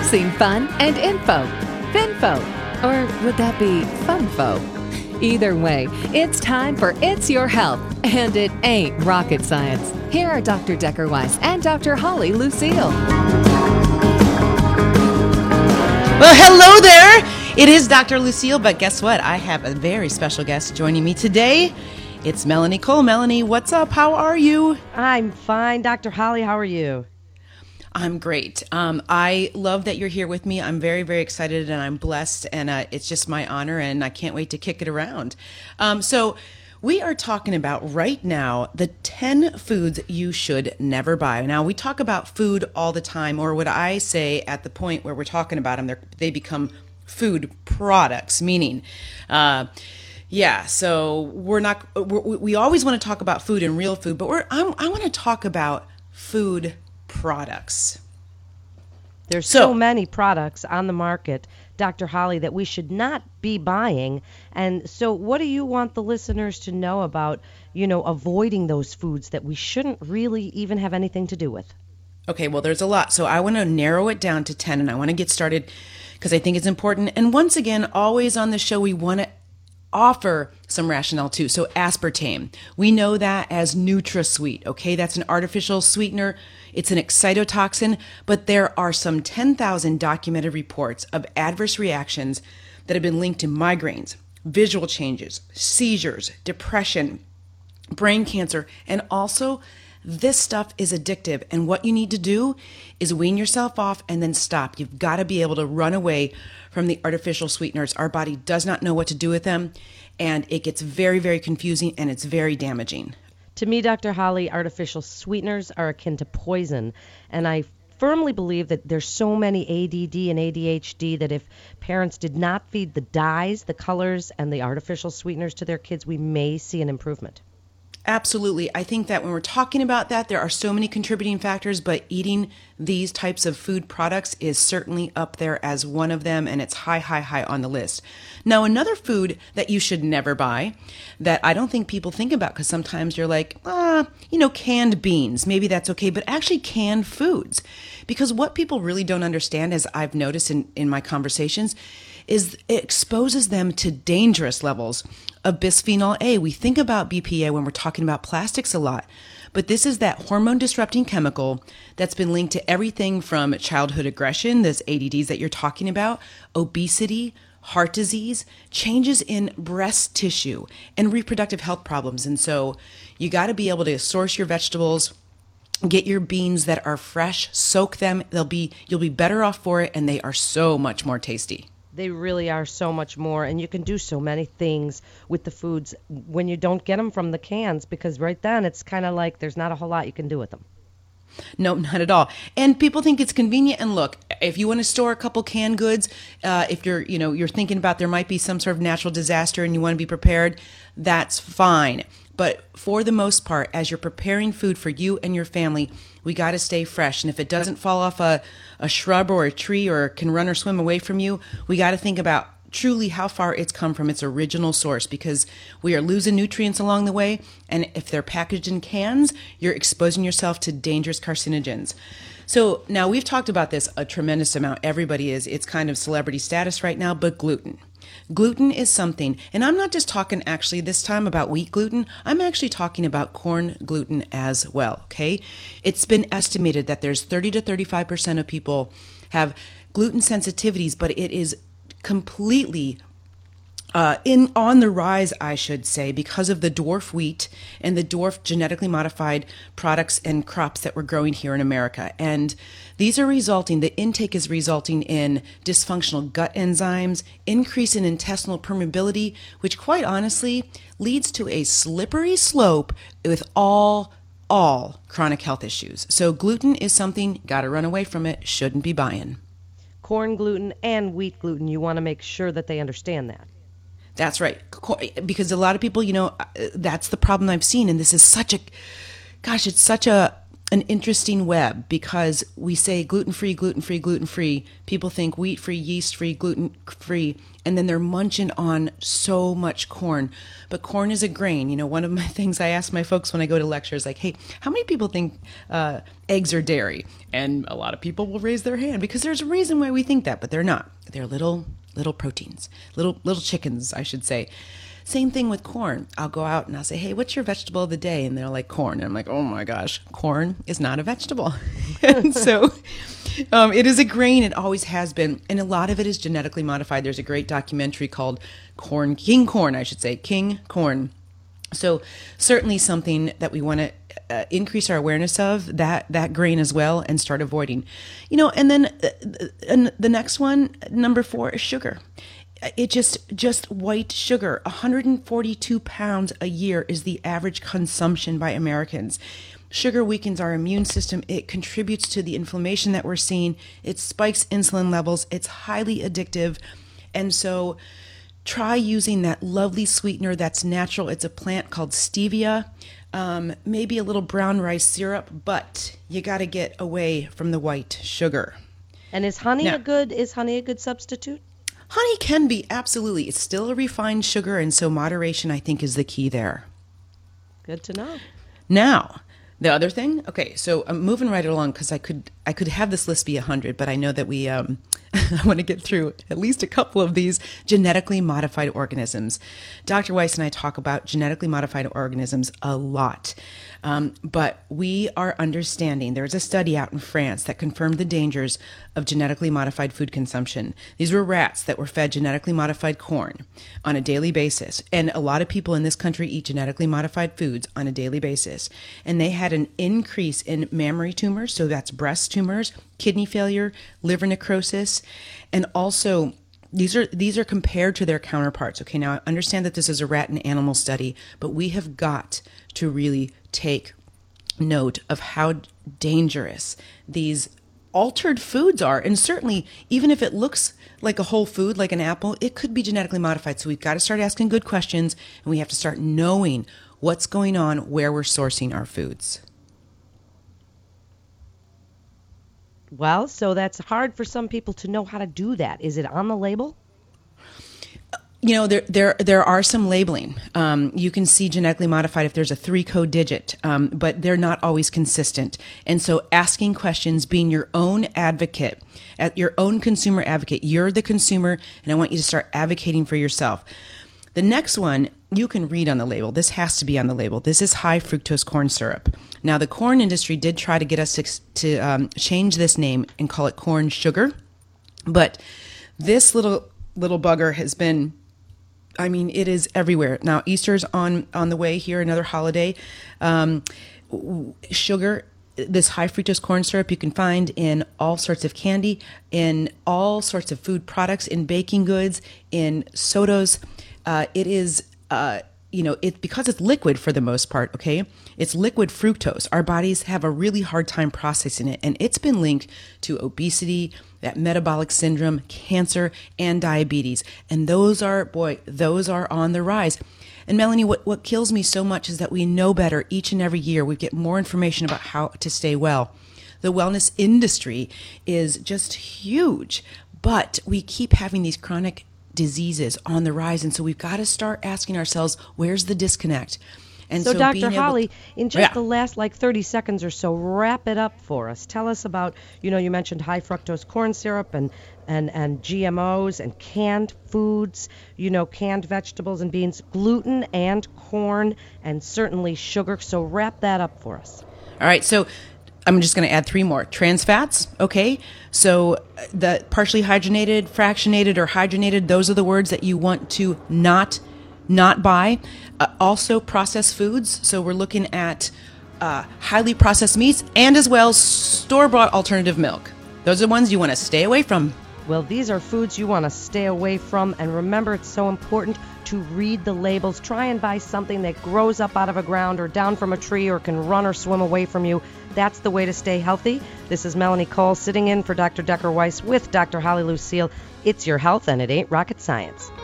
mixing fun and info. Finfo. Or would that be funfo? Either way, it's time for It's Your Health, and it ain't rocket science. Here are Dr. Decker Weiss and Dr. Holly Lucille. Well, hello there. It is Dr. Lucille, but guess what? I have a very special guest joining me today. It's Melanie Cole. Melanie, what's up? How are you? I'm fine. Dr. Holly, how are you? I'm great. I love that you're here with me. I'm very, very excited and I'm blessed, and it's just my honor, and I can't wait to kick it around. So we are talking about right now the 10 foods you should never buy. Now, we talk about food all the time, or what I say at the point where we're talking about them, they become food products, meaning, so we always want to talk about food and real food, but I want to talk about food products. There's so many products on the market, Dr. Holly, that we should not be buying. And so what do you want the listeners to know about, avoiding those foods that we shouldn't really even have anything to do with? Okay, well, there's a lot. So I want to narrow it down to 10, and I want to get started because I think it's important. And once again, always on the show, we want to offer some rationale too. So aspartame, we know that as NutraSweet, okay? That's an artificial sweetener. It's an excitotoxin, but there are some 10,000 documented reports of adverse reactions that have been linked to migraines, visual changes, seizures, depression, brain cancer, and also this stuff is addictive. And what you need to do is wean yourself off and then stop. You've got to be able to run away from the artificial sweeteners. Our body does not know what to do with them, and it gets very, very confusing, and it's very damaging. To me, Dr. Holly, artificial sweeteners are akin to poison, and I firmly believe that there's so many ADD and ADHD that if parents did not feed the dyes, the colors, and the artificial sweeteners to their kids, we may see an improvement. Absolutely. I think that when we're talking about that, there are so many contributing factors, but eating these types of food products is certainly up there as one of them, and it's high on the list. Now, another food that you should never buy that I don't think people think about, because sometimes you're like, canned beans, maybe that's okay, but actually canned foods. Because what people really don't understand, as I've noticed in my conversations, is it exposes them to dangerous levels of bisphenol A. We think about BPA when we're talking about plastics a lot, but this is that hormone disrupting chemical that's been linked to everything from childhood aggression, those ADDs that you're talking about, obesity, heart disease, changes in breast tissue, and reproductive health problems. And so you got to be able to source your vegetables, get your beans that are fresh, soak them. You'll be better off for it, and they are so much more tasty. They really are so much more, and you can do so many things with the foods when you don't get them from the cans, because right then it's kind of like there's not a whole lot you can do with them. No, not at all. And people think it's convenient. And look, if you want to store a couple canned goods, if you're thinking about there might be some sort of natural disaster and you want to be prepared, that's fine. But for the most part, as you're preparing food for you and your family, we got to stay fresh. And if it doesn't fall off a shrub or a tree or can run or swim away from you, we got to think about truly how far it's come from its original source, because we are losing nutrients along the way. And if they're packaged in cans, you're exposing yourself to dangerous carcinogens. So now we've talked about this a tremendous amount. Everybody is. It's kind of celebrity status right now, but gluten. Gluten is something, and I'm not just talking actually this time about wheat gluten, I'm actually talking about corn gluten as well, okay? It's been estimated that there's 30 to 35% of people have gluten sensitivities, but it is completely on the rise, I should say, because of the dwarf wheat and the dwarf genetically modified products and crops that we're growing here in America. And the intake is resulting in dysfunctional gut enzymes, increase in intestinal permeability, which quite honestly leads to a slippery slope with all chronic health issues. So gluten is something, got to run away from it, shouldn't be buying. Corn gluten and wheat gluten, you want to make sure that they understand that. That's right. Because a lot of people, that's the problem I've seen. And this is it's such a an interesting web because we say gluten-free, gluten-free, gluten-free. People think wheat-free, yeast-free, gluten-free, and then they're munching on so much corn. But corn is a grain. One of my things I ask my folks when I go to lectures, like, hey, how many people think eggs are dairy? And a lot of people will raise their hand because there's a reason why we think that, but they're not. They're little proteins, little chickens, I should say. Same thing with corn. I'll go out and I'll say, hey, what's your vegetable of the day? And they're like, corn. And I'm like, oh my gosh, corn is not a vegetable. And so it is a grain. It always has been. And a lot of it is genetically modified. There's a great documentary called King Corn. So certainly something that we want to increase our awareness of, that grain as well, and start avoiding. And then the next one, number 4, is sugar. It just white sugar. 142 pounds a year is the average consumption by Americans. Sugar weakens our immune system. It contributes to the inflammation that we're seeing. It spikes insulin levels. It's highly addictive. And so try using that lovely sweetener that's natural. It's a plant called stevia. Maybe a little brown rice syrup, but you got to get away from the white sugar. And is honey a good substitute? Honey can be, absolutely. It's still a refined sugar, and so moderation, I think, is the key there. Good to know. Now, the other thing, okay, so I'm moving right along because I could have this list be 100, but I know that we I want to get through at least a couple of these genetically modified organisms. Dr. Weiss and I talk about genetically modified organisms a lot. But we are understanding, there's a study out in France that confirmed the dangers of genetically modified food consumption. These were rats that were fed genetically modified corn on a daily basis. And a lot of people in this country eat genetically modified foods on a daily basis. And they had an increase in mammary tumors, so that's breast tumors, kidney failure, liver necrosis, and also these are compared to their counterparts. Okay, now I understand that this is a rat and animal study, but we have got to really take note of how dangerous these altered foods are. And certainly, even if it looks like a whole food, like an apple, it could be genetically modified. So we've got to start asking good questions, and we have to start knowing what's going on, where we're sourcing our foods. Well, so that's hard for some people to know how to do that. Is it on the label? There are some labeling. You can see genetically modified if there's a 3-code digit, but they're not always consistent. And so asking questions, being your own advocate, your own consumer advocate. You're the consumer, and I want you to start advocating for yourself. The next one, you can read on the label. This has to be on the label. This is high fructose corn syrup. Now, the corn industry did try to get us to change this name and call it corn sugar. But this little bugger has been, it is everywhere. Now, Easter's on the way here, another holiday. Sugar, this high fructose corn syrup, you can find in all sorts of candy, in all sorts of food products, in baking goods, in sodas. It is, because it's liquid for the most part, okay? It's liquid fructose. Our bodies have a really hard time processing it, and it's been linked to obesity, that metabolic syndrome, cancer, and diabetes. And those are on the rise. And Melanie, what kills me so much is that we know better each and every year. We get more information about how to stay well. The wellness industry is just huge, but we keep having these chronic diseases on the rise. And so we've got to start asking ourselves, where's the disconnect? And so Dr. Holly, in just the last 30 seconds or so, wrap it up for us. Tell us about, you mentioned high fructose corn syrup and GMOs and canned foods, canned vegetables and beans, gluten and corn, and certainly sugar. So wrap that up for us. All right. So I'm just going to add 3 more. Trans fats, okay? So the partially hydrogenated, fractionated, or hydrogenated, those are the words that you want to not buy. Also processed foods. So we're looking at highly processed meats and as well store-bought alternative milk. Those are the ones you want to stay away from. Well, these are foods you want to stay away from. And remember, it's so important to read the labels. Try and buy something that grows up out of a ground or down from a tree or can run or swim away from you. That's the way to stay healthy. This is Melanie Cole sitting in for Dr. Decker Weiss with Dr. Holly Lucille. It's your health, and it ain't rocket science.